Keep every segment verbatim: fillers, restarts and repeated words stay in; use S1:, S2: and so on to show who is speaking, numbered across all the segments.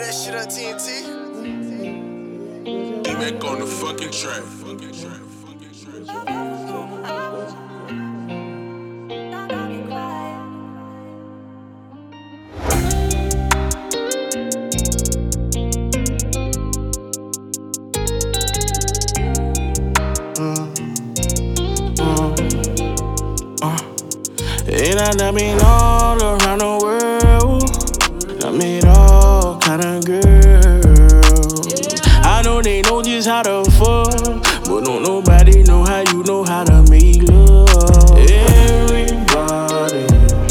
S1: that shit on T N T?
S2: E-Mac on the fucking track.
S3: And I done been all around the world. I met all kind of girls. I know they know just how to fuck, but don't nobody know how you know how to make love. Everybody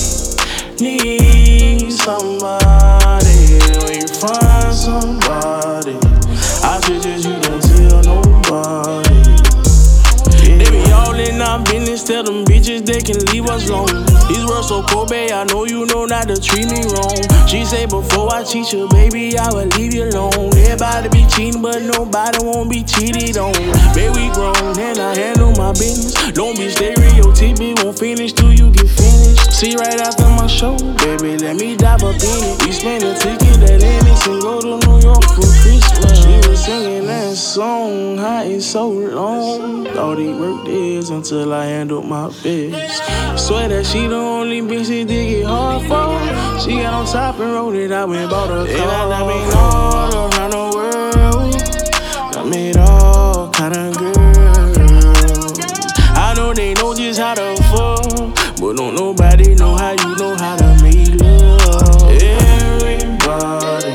S3: needs somebody. When you find somebody, I suggest you don't tell nobody. They be all in our business, tell them bitches they can leave us alone. These words so cold, babe, I know you know not to treat me wrong. She say before I cheat you, baby, I will leave you alone. Everybody be cheating, but nobody won't be cheated on. Baby, we grown, and I handle my business. Don't be stereotypical, won't finish till you get finished. See right after my show, baby, let me dive up in it. We spend a ticket at Amex and go to New York for Christmas. She was singing that song, how it's so long. Thought he worked this until I handled my biz. Swear that she the only bitch that dig it hard for. She got on top and rolled it out and bought a car. And I done been all around the world. I met all kind of girls. I know they know just how to fuck, but don't nobody know how you know how to make love. Everybody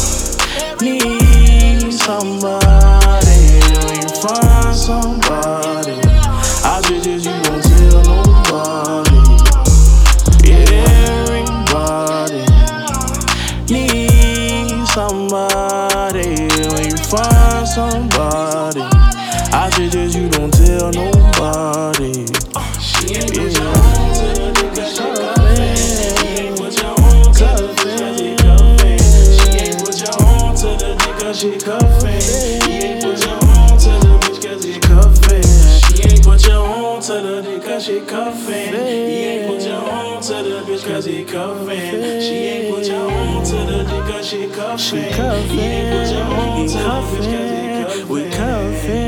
S3: needs somebody. When you find somebody, I suggest you don't tell nobody. Everybody needs somebody. When you find somebody, I suggest you don't tell nobody. She ain't put you on to the nigga, she cuffin'. She ain't put you on to the nigga, she cuffin'. She ain't put you on to the nigga, she cuffin'. He ain't put you on to the bitch cause he cuffin'. She ain't put you on to the nigga, she cuffin'. He ain't put you on to the bitch cause he cuffin'. She ain't put you on to the nigga, she cuffin'. He ain't put you on to the bitch cause he cuffin'. We cuffin'.